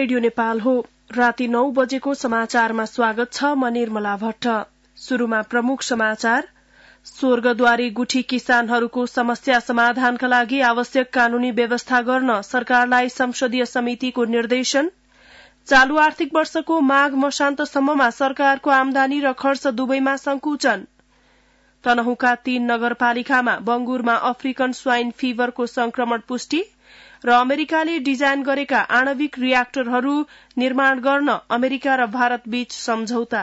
Radio Nepal हो। राति 9 बजेको समाचारमा स्वागत छ। म निर्मला भट्ट। शुरूमा प्रमुख समाचार। स्वर्गद्वारी गुठी किसानहरूको समस्या समाधानका लागि आवश्यक कानूनी व्यवस्था गर्न सरकारलाई संसदीय समितिको निर्देशन। चालू आर्थिक वर्षको माघ मसान्तसम्ममा सरकारको आमदानी र खर्च दुवैमा संकुचन। तनहुँका 3 नगरपालिकामा बंगुरमा अफ्रिकन स्वाइन फिभरको संक्रमण पुष्टि र अमेरिकाले डिजाइन गरेका आणविक रियाक्टरहरू निर्माण गर्न अमेरिका र भारत बीच सम्झौता।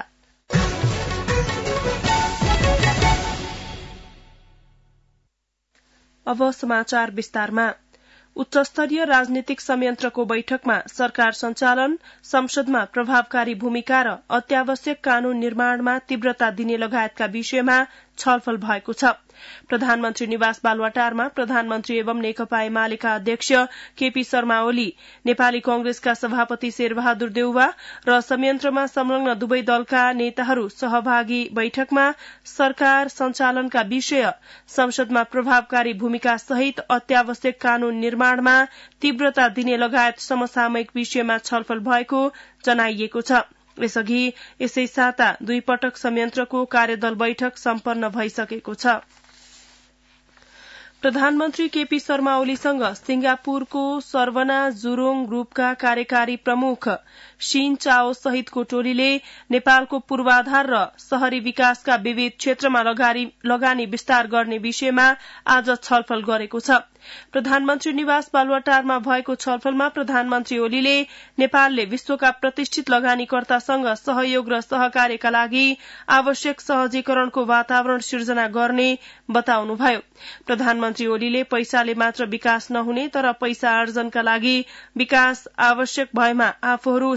अब समाचार विस्तारमा। उच्चस्तरीय राजनीतिक संयन्त्रको बैठकमा सरकार सञ्चालन, संसदमा प्रभावकारी भूमिका र अत्यावश्यक कानून निर्माणमा तीव्रता दिने लगायतका विषयमा छलफल भएको छ। प्रधानमन्त्री निवास बालुवाटारमा प्रधानमन्त्री एवं नेकपा एमालेका अध्यक्ष केपी शर्मा ओली, नेपाली कांग्रेसका सभापति शेरबहादुर देउवा र संयन्त्रमा संलग्न दुवै दलका नेताहरू सहभागी बैठकमा सरकार सञ्चालनका विषय, संसदमा प्रभावकारी भूमिका सहित अत्यावश्यक कानून निर्माणमा तीव्रता दिने लगायत समसामयिक विषयमा छलफल भएको जनाइएको छ। यसअघि यसै साता 2 पटक संयन्त्रको कार्यदल बैठक सम्पन्न भइसकेको छ। प्रधानमन्त्री केपी शर्मा ओलीसँग सिंगापुरको सरवना जुरोङ ग्रुपका कार्यकारी प्रमुख शिन चाओ सहितको टोलीले नेपालको पूर्वाधार र शहरी विकासका विविध क्षेत्रमा लगानी विस्तार गर्ने विषयमा आज छलफल गरेको छ। प्रधानमन्त्री निवास बालुवाटारमा भएको छलफलमा प्रधानमन्त्री ओलीले नेपालले विश्वका प्रतिष्ठित लगानीकर्तासँग सहयोग र सहकार्यका लागि आवश्यक सहजीकरणको वातावरण सिर्जना गर्ने बताउनुभयो। प्रधानमन्त्री ओलीले पैसाले मात्र विकास नहुने तर पैसा आर्जनका लागि विकास आवश्यक भएकामा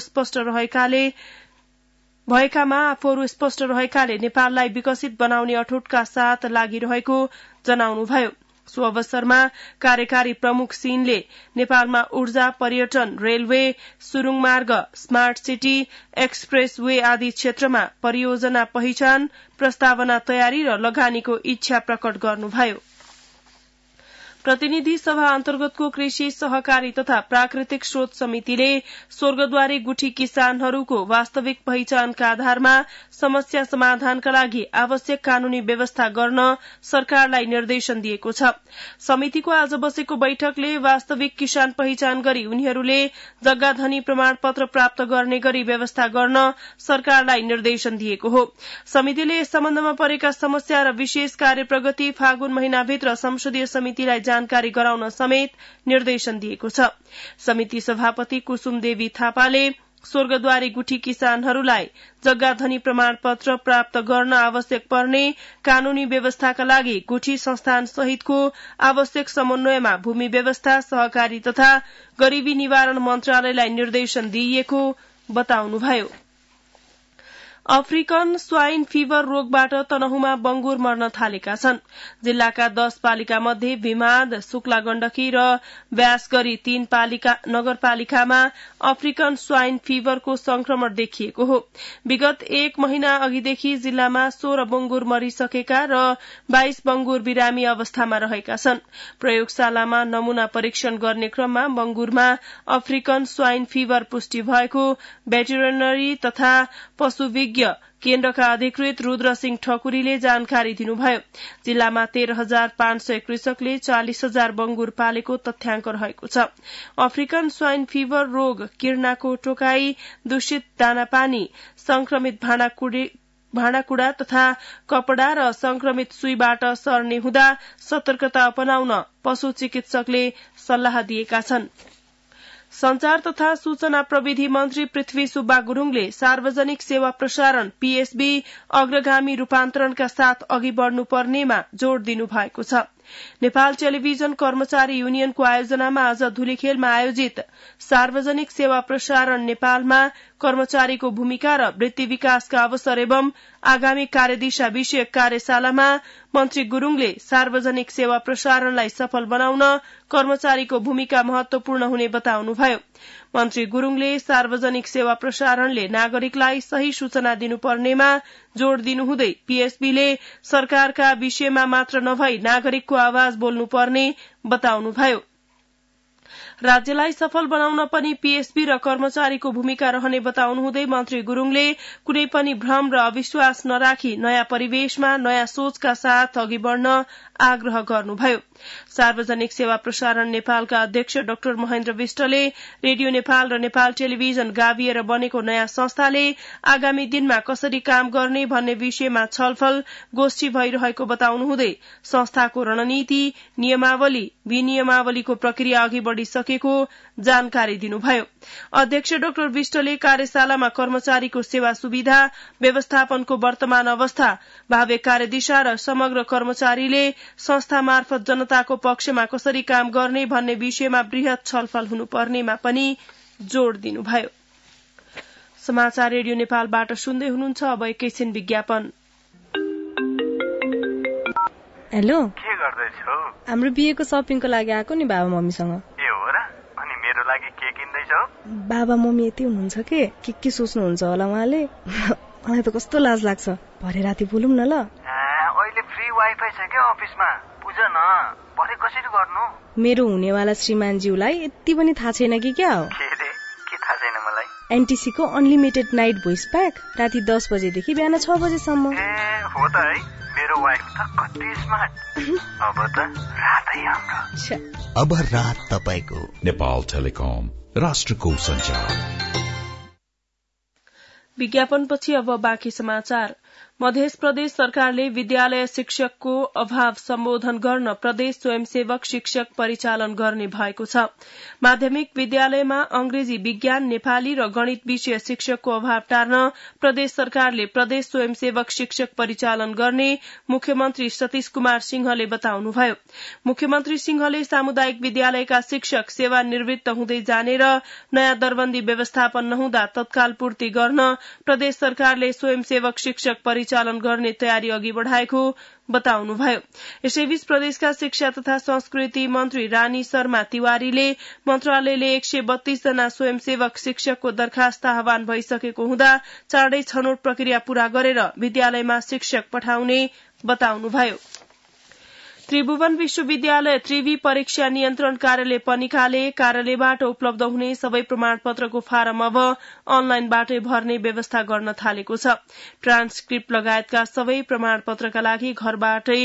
आफूहरू स्पष्ट रहेकाले नेपाललाई विकसित बनाउने अठोटका साथ लागिरहेको जनाउनुभयो। सो अवसरमा कार्यकारी प्रमुख सिनले नेपालमा ऊर्जा, पर्यटन, रेलवे, सुरुङ मार्ग, स्मार्ट सिटी, एक्सप्रेस वे आदि क्षेत्रमा परियोजना पहिचान, प्रस्तावना तयारी र लगानीको इच्छा प्रकट गर्नुभयो। प्रतिनिधि सभा अन्तर्गतको कृषि, सहकारी तथा प्राकृतिक स्रोत समितिले स्वर्गद्वारी गुठी किसानहरूको वास्तविक पहिचानका आधारमा समस्या समाधानका लागि आवश्यक कानूनी व्यवस्था गर्न सरकारलाई निर्देशन दिएको छ। समितिको आज बसेको बैठकले वास्तविक किसान पहिचान गरी उनीहरूले जग्गाधनी प्रमाणपत्र प्राप्त गर्ने गरी व्यवस्था गर्न सरकारलाई निर्देशन दिएको हो। समितिले यस सम्बन्धमा परेका समस्या र विशेष कार्य प्रगति फागुन महिनाभित्र संसदीय समितिलाई जानकारी गराउन समेत निर्देशन दिएको छ। समिति सभापति कुसुम देवी थापाले स्वर्गद्वारी गुठी किसानहरूलाई जग्गाधनी प्रमाणपत्र प्राप्त गर्न आवश्यक पर्ने कानूनी व्यवस्थाका लागि गुठी संस्थान सहितको आवश्यक समन्वयमा भूमि व्यवस्था, सहकारी तथा गरीबी निवारण मन्त्रालयलाई निर्देशन दिइएको बताउनुभयो। अफ्रिकन स्वाइन फिभर रोगबाट तनहुँमा बंगुर मर्न थालेका छन्। जिल्लाका 10 पालिका मध्ये भिमाद, शुक्ला गण्डकी र व्यासगरी 3 नगरपालिकामा अफ्रिकन स्वाइन फिभरको संक्रमण देखिएको हो। विगत 1 महिना अघिदेखि जिल्लामा 16 बंगुर मरिसकेका र 22 बंगुर बिरामी अवस्थामा रहेका छन्। प्रयोगशालामा नमूना परीक्षण गर्ने क्रममा बंगुरमा अफ्रिकन स्वाइन फिभर पुष्टि भएको भेटेरिनरी तथा पशुविज्ञ केन्द्रका अधिकृत रुद्रसिंह ठकुरीले जानकारी दिनुभयो। जिल्लामा 13,500 कृषकले 40,000 बंगुर पालेको तथ्याङ्क रहेको छ। अफ्रिकन स्वाइन फिभर रोग किर्नाको टोकाई, दूषित दानापानी, संक्रमित भाँडाकुड़ा तथा कपड़ा र संक्रमित सुईबाट सर्ने हुँदा सतर्कता अपनाउन पशु चिकित्सकले सल्लाह दिएका छन्। संचार तथा सूचना प्रविधि मन्त्री पृथ्वी सुब्बा गुरूङले सार्वजनिक सेवा प्रसारण पीएसबी अग्रगामी रूपान्तरणका साथ अघि बढ़नुपर्नेमा जोड़ दिनु भएको छ। नेपाल टेलिभिजन कर्मचारी युनियनको आयोजनामा आज धुलीखेलमा आयोजित सार्वजनिक सेवा प्रसारण नेपालमा कर्मचारीको भूमिका र वृत्ति विकासका अवसर एवं आगामी कार्यदिशा विषयक कार्यशालामा मन्त्री गुरूङले सार्वजनिक सेवा प्रसारणलाई सफल बनाउन कर्मचारीको भूमिका महत्वपूर्ण हुने बताउनुभयो। मन्त्री गुरूङले सार्वजनिक सेवा प्रसारणले नागरिकलाई सही सूचना दिनुपर्नेमा जोड़ दिनुहुँदै पीएसबीले सरकारका विषयमा मात्र नभई नागरिकको आवाज बोल्नुपर्ने बताउनुभयो। राज्यलाई सफल बनाउन पनि पीएसबी र कर्मचारीको भूमिका रहने बताउनुहुँदै मन्त्री गुरूङले कुनै पनि भ्रम र अविश्वास नराखी नयाँ परिवेशमा नयाँ सोचका साथ अघि बढ़न आग्रह गर्नुभयो। सार्वजनिक सेवा प्रसारण नेपालका अध्यक्ष डाक्टर महेन्द्र विष्टले रेडियो नेपाल र नेपाल टेलिभिजन गाभिएर बनेको नयाँ संस्थाले आगामी दिनमा कसरी काम गर्ने भन्ने विषयमा छलफल गोष्ठी भइरहेको बताउनुहुँदै संस्थाको रणनीति नियमावली विनियमावलीको प्रक्रिया अघि बढ़िसकेको जानकारी दिनुभयो। अध्यक्ष डाक्टर विष्टले कार्यशालामा कर्मचारीको सेवा सुविधा व्यवस्थापनको वर्तमान अवस्था भावी कार्यदिशा र समग्र कर्मचारीले संस्था मार्फत जनताको पक्षमा कसरी काम गर्ने भन्ने विषयमा वृहत छलफल हुनुपर्नेमा पनि जोड़ दिनुभयो। समाचार रेडियो नेपालबाट सुन्दै हुनुहुन्छ। अब एकैछिन विज्ञापन। हेलो, के गर्दैछौ? हाम्रो बिहेको शपिङको लागि आएको नि बाबा मम्मीसँग। ए हो र? अनि मेरो लागि के किन्दैछौ? बाबा मम्मी यति हुनुहुन्छ के सोच्नुहुन्छ होला उहाँले। मलाई त कस्तो लाज लाग्छ। भरे राति बोलौँ न ल। अहिले फ्री वाइफाई छ के अफिसमा? बुझ न, भरे कसरी गर्नु? मेरो हुनेवाला श्रीमानज्यूलाई यति पनि थाहा छैन कि क्या हो? के थाहा छैन मलाई? एनटीसी को अनलिमिटेड नाइट भोइस प्याक राति 10 बजेदेखि बिहान 6 बजेसम्म। हो त है, मेरो वाइफ त कति स्मार्ट। अब त रातै हाम्रो। अब रात तपाईको। नेपाल टेलिकम, राष्ट्रको संचार। विज्ञापनपछि अब बाँकी समाचार। मध्य प्रदेश सरकारले विद्यालय शिक्षकको अभाव सम्बोधन गर्न प्रदेश स्वयंसेवक शिक्षक परिचालन गर्ने भएको छ। माध्यमिक विद्यालयमा अंग्रेजी, विज्ञान, नेपाली र गणित विषय शिक्षकको अभाव टार्न प्रदेश सरकारले प्रदेश स्वयंसेवक शिक्षक परिचालन गर्ने मुख्यमन्त्री सतीश कुमार सिंहले बताउनुभयो। मुख्यमन्त्री सिंहले सामुदायिक विद्यालयका शिक्षक सेवानिवृत्त हुँदै जाने र नयाँ दरबन्दी व्यवस्थापन नहुँदा तत्काल पूर्ति गर्न प्रदेश सरकारले स्वयंसेवक शिक्षक परिचालन गर्ने तयारी अघि बढ़ाएको बताउनुभयो। यसैबीच प्रदेशका शिक्षा तथा संस्कृति मन्त्री रानी शर्मा तिवारीले मन्त्रालयले 132 जना स्वयंसेवक शिक्षकको दरखास्त आह्वान भइसकेको हुँदा चाँडै छनौट प्रक्रिया पूरा गरेर विद्यालयमा शिक्षक पठाउने बताउनुभयो। त्रिभुवन विश्वविद्यालय त्रिवी परीक्षा नियन्त्रण कार्यालय पनिकाले कार्यालयबाट उपलब्ध हुने सबै प्रमाणपत्रको फारम अब अनलाइनबाटै भर्ने व्यवस्था गर्न थालेको छ। ट्रान्सक्रिप्ट लगायतका सबै प्रमाणपत्रका लागि घरबाटै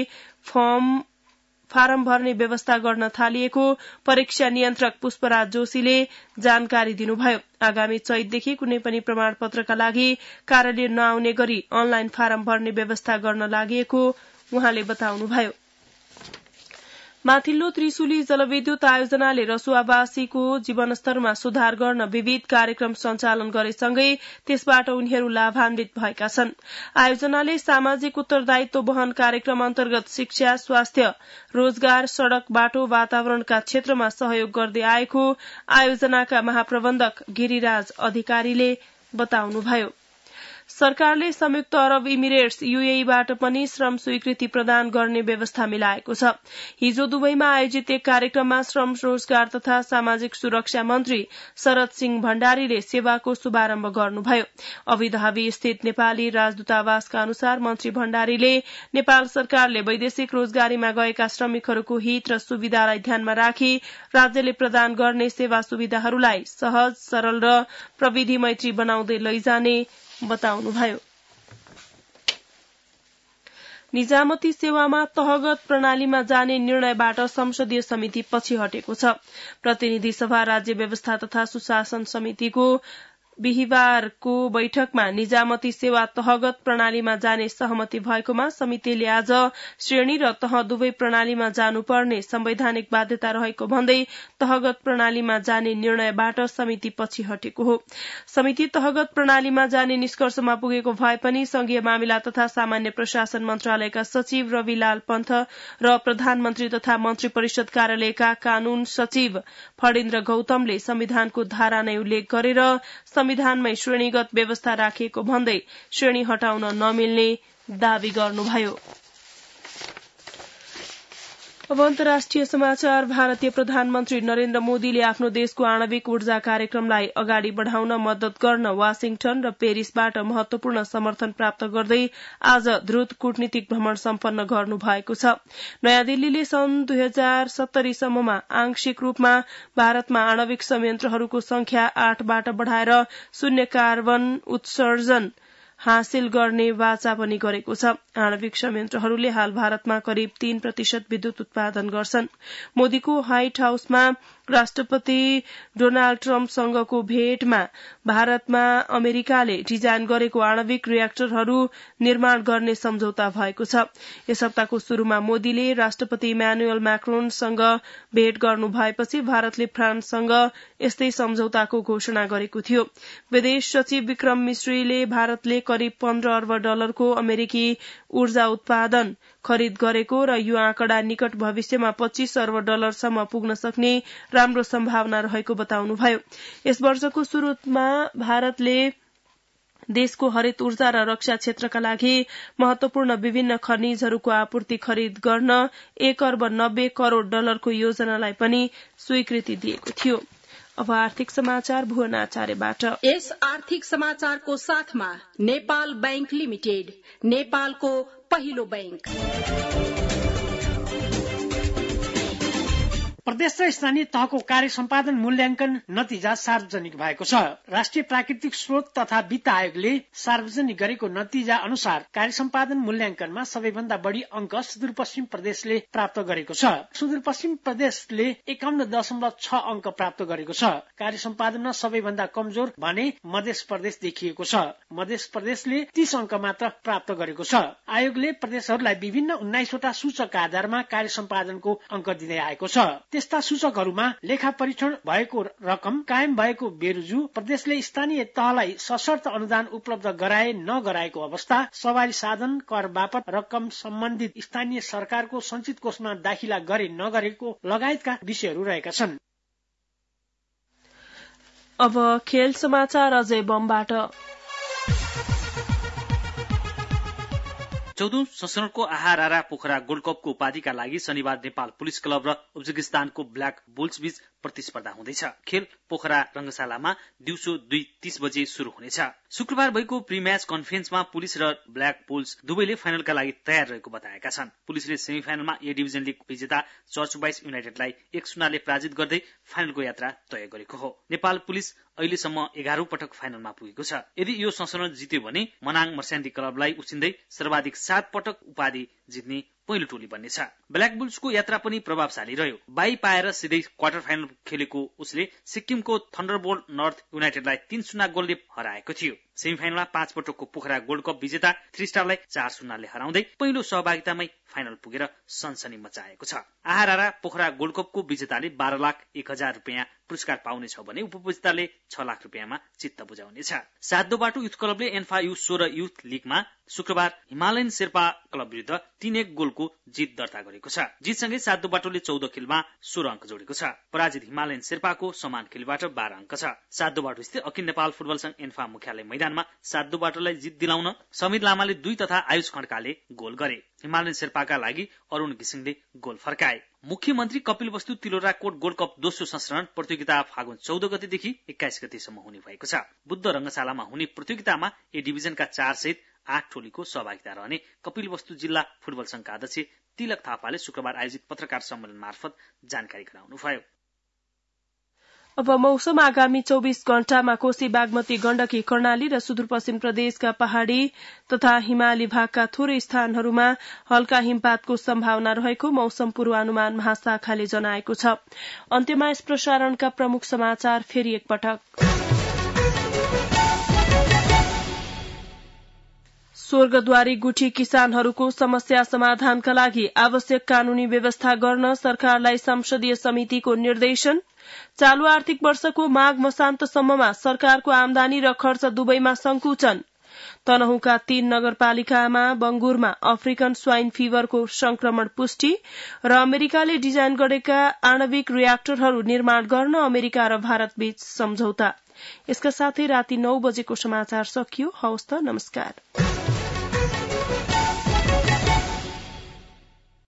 फारम भर्ने व्यवस्था गर्न थालिएको परीक्षा नियन्त्रक पुष्पराज जोशीले जानकारी दिनुभयो। आगामी चैतदेखि कुनै पनि प्रमाणपत्रका लागि कार्यालय नआउने गरी अनलाइन फारम भर्ने व्यवस्था गर्न लागि उहाँले बताउनुभयो। माथिल्लो त्रिशुली जलविद्युत आयोजनाले रसुवावासीको जीवनस्तरमा सुधार गर्न विविध कार्यक्रम सञ्चालन गरेसँगै त्यसबाट उनीहरू लाभान्वित भएका छन्। आयोजनाले सामाजिक उत्तरदायित्व वहन कार्यक्रम अन्तर्गत शिक्षा, स्वास्थ्य, रोजगार, सड़क, बाटो, वातावरणका क्षेत्रमा सहयोग गर्दै आएको आयोजनाका महाप्रबन्धक गिरिराज अधिकारीले बताउनुभयो। सरकारले संयुक्त अरब इमिरेट्स यूएईबाट पनि श्रम स्वीकृति प्रदान गर्ने व्यवस्था मिलाएको छ। हिजो दुबईमा आयोजित एक कार्यक्रममा श्रम, रोजगार तथा सामाजिक सुरक्षा मन्त्री शरद सिंह भण्डारीले सेवाको शुभारम्भ गर्नुभयो। अबुधाबी स्थित नेपाली राजदूतावासका अनुसार मन्त्री भण्डारीले नेपाल सरकारले वैदेशिक रोजगारीमा गएका श्रमिकहरूको हित र सुविधालाई ध्यानमा राखी राज्यले प्रदान गर्ने सेवा सुविधाहरूलाई सहज, सरल र प्रविधि मैत्री बनाउँदै लैजाने बताउनुभयो। निजामती सेवामा तहगत प्रणालीमा जाने निर्णयबाट संसदीय समिति पछि हटेको छ। प्रतिनिधि सभा राज्य व्यवस्था तथा सुशासन समितिको बिहिबारको बैठकमा निजामती सेवा तहगत प्रणालीमा जाने सहमति भएकोमा समितिले आज श्रेणी र तह दुवै प्रणालीमा जानुपर्ने संवैधानिक बाध्यता रहेको भन्दै तहगत प्रणालीमा जाने निर्णयबाट समिति पछि हटेको हो। समिति तहगत प्रणालीमा जाने निष्कर्षमा पुगेको भए पनि संघीय मामिला तथा सामान्य प्रशासन मन्त्रालयका सचिव रविलाल पन्थ र प्रधानमन्त्री तथा मन्त्री परिषद कार्यालयका कानून सचिव फणेन्द्र गौतमले संविधानको धारा नै उल्लेख गरेर संविधानमै श्रेणीगत व्यवस्था राखिएको भन्दै श्रेणी हटाउन नमिल्ने दावी गर्नुभयो। अब अन्तर्राष्ट्रिय समाचार। भारतीय प्रधानमन्त्री नरेन्द्र मोदीले आफ्नो देशको आणविक ऊर्जा कार्यक्रमलाई अगाडि बढ़ाउन मद्दत गर्न वाशिंगटन र पेरिसबाट महत्वपूर्ण समर्थन प्राप्त गर्दै आज द्रुत कूटनीतिक भ्रमण सम्पन्न गर्नु भएको छ। नयाँ दिल्लीले सन् 2070 सम्ममा आंशिक रूपमा भारतमा आणविक संयन्त्रहरूको संख्या 8बाट बढ़ाएर शून्य कार्बन उत्सर्जन हासिल गर्ने वाचा पनि गरेको छ। आणविक संयन्त्रहरूले हाल भारतमा करिब 3% विद्युत उत्पादन गर्छन्। मोदीको व्हाइट हाउसमा राष्ट्रपति डोनाल्ड ट्रम्पसँगको भेटमा भारतमा अमेरिकाले डिजाइन गरेको आणविक रियाक्टरहरू निर्माण गर्ने सम्झौता भएको छ। यस हप्ताको शुरूमा मोदीले राष्ट्रपति इमानुएल मैक्रोनसँग भेट गर्नु भएपछि भारतले फ्रान्ससँग यस्तै सम्झौताको घोषणा गरेको थियो। विदेश सचिव विक्रम मिश्रीले भारतले करिब 15 अर्ब डलरको अमेरिकी ऊर्जा उत्पादन खरिद गरेको र यो आँकडा निकट भविष्यमा 25 अर्ब डलरसम्म पुग्न सक्ने राम्रो सम्भावना रहेको बताउनुभयो। यस वर्षको सुरुमा भारतले देशको हरित ऊर्जा र रक्षा क्षेत्रका लागि महत्वपूर्ण विभिन्न खनिजहरूको आपूर्ति खरिद गर्न 1 अर्ब 90 करोड़ डलरको योजनालाई पनि स्वीकृति दिएको थियो। अब आर्थिक समाचार भुवन आचार्यबाट। यस आर्थिक समाचारको साथमा नेपाल बैंक लिमिटेड, नेपालको पहिलो बैंक। प्रदेश र स्थानीय तहको कार्य सम्पादन मूल्याङ्कन नतिजा सार्वजनिक भएको छ। राष्ट्रिय प्राकृतिक स्रोत तथा वित्त आयोगले सार्वजनिक गरेको नतिजा अनुसार कार्य सम्पादन मूल्याङ्कनमा सबैभन्दा बढ़ी अंक सुदूरपश्चिम प्रदेशले प्राप्त गरेको छ। सुदूरपश्चिम प्रदेशले 51.6 अंक प्राप्त गरेको छ। कार्य सम्पादनमा सबैभन्दा कमजोर भने मध्य प्रदेश देखिएको छ। मध्य प्रदेशले 30 अंक मात्र प्राप्त गरेको छ। आयोगले प्रदेशहरूलाई विभिन्न 19 वटा सूचकका आधारमा कार्य सम्पादनको अंक दिँदै आएको छ। त्यस्ता सूचकहरूमा लेखा परीक्षण भएको रकम, कायम भएको बेरुजु, प्रदेशले स्थानीय तहलाई सशर्त अनुदान उपलब्ध गराए नगराएको अवस्था, सवारी साधन कर बापत रकम सम्बन्धित स्थानीय सरकारको सञ्चित कोषमा दाखिला गरे नगरेको लगायतका विषयहरू रहेका छन्। अब खेल समाचार अजय बमबाट। 14औं संस्करणको आहारारा पोखरा गोल्ड कपको उपाधिका लागि शनिबार नेपाल पुलिस क्लब र उज्बेकिस्तानको ब्ल्याक बुल्स बीच प्रतिस्पर्धा हुँदैछ। खेल पोखरा रंगशालामा दिउँसो 2:30 बजे शुरू हुनेछ। शुक्रबार भएको प्री म्याच कन्फरेन्समा पुलिस र ब्ल्याक बुल्स दुवैले फाइनलका लागि तयार रहेको बताएका छन्। पुलिसले सेमिफाइनलमा ए डिभिजन लीग विजेता चर्च बाइस युनाइटेडलाई 1-0 ले पराजित गर्दै फाइनलको यात्रा तय गरेको हो। नेपाल पुलिस अहिलेसम्म 11औं पटक फाइनलमा पुगेको छ। यदि यो संस्करण जित्यो भने मनाङ मर्स्यान्दी क्लबलाई उछिन्दै सर्वाधिक 7 पटक उपाधि जित्ने पहिलो टोली बन्नेछ। ब्ल्याक बुल्सको यात्रा पनि प्रभावशाली रह्यो। बाई पाएर सिधै क्वार्टर फाइनल खेलेको उसले सिक्किमको थन्डरबोल्ट नर्थ युनाइटेडलाई 3-0 गोलले हराएको थियो। सेमिफाइनलमा 5 पटकको पोखरा गोल्ड कप विजेता 3 स्टारलाई 4-0 ले हराउँदै पहिलो सहभागितामै फाइनल पुगेर सनसनी मचाएको छ। आहारारा पोखरा गोल्ड कपको विजेताले 12,01,000 रुपियाँ पुरस्कार पाउनेछ भने उपविजेताले 6 लाख रुपियाँमा चित्त बुझाउनेछ। सातदोबाटो युथ क्लबले एन्फा U16 युथ लीगमा शुक्रबार हिमालयन शेर्पा क्लब विरुद्ध 3-1 गोलको जित दर्ता गरेको छ। जितसँगै सातदोबाटोले 14 खेलमा 16 अंक जोडेको छ। पराजित हिमालयन शेर्पाको समान खेलबाट 12 अंक छ। सातदोबाटो स्थित अखिल नेपाल फुटबल संघ एन्फा मुख्यालय मैदानमा सातदोबाटोलाई जित दिलाउन समीर लामाले 2 तथा आयुष खड्काले गोल गरे। हिमालयन शेर्पाका लागि अरुण घिसिङले गोल फर्काए। मुख्यमन्त्री कपिल वस्तु तिलोराकोट गोल्ड कप दोस्रो संस्करण प्रतियोगिता फागुन 14 गतेदेखि 21 गतेसम्म हुने भएको छ। बुद्ध रंगशालामा हुने प्रतियोगितामा ए डिभिजनका 4 सहित 8 टोलीको सहभागिता रहने कपिल वस्तु जिल्ला फुटबल संघका अध्यक्ष तिलक थापाले शुक्रबार आयोजित पत्रकार सम्मेलन मार्फत जानकारी गराउनुभयो। अब मौसम। आगामी 24 घण्टामा कोशी, बागमती, गण्डकी, कर्णाली र सुदूरपश्चिम प्रदेशका पहाड़ी तथा हिमाली भागका थोरै स्थानहरूमा हल्का हिमपातको सम्भावना रहेको मौसम पूर्वानुमान महाशाखाले जनाएको छ। अन्त्यमा यस प्रसारणका प्रमुख समाचार फेरि एकपटक। स्वर्गद्वारी गुठी किसानहरूको समस्या समाधानका लागि आवश्यक कानूनी व्यवस्था गर्न सरकारलाई संसदीय समितिको निर्देशन। चालू आर्थिक वर्षको माघ मसान्तसम्ममा सरकारको आमदानी र खर्च दुवैमा संकुचन। तनहुँका 3 नगरपालिकामा बंगुरमा अफ्रिकन स्वाइन फिभरको संक्रमण पुष्टि र अमेरिकाले डिजाइन गरेका आणविक रियाक्टरहरू निर्माण गर्न अमेरिका र भारत बीच सम्झौता। यसका साथै राति 9 बजेको समाचार सकियो। हवस् त, नमस्कार।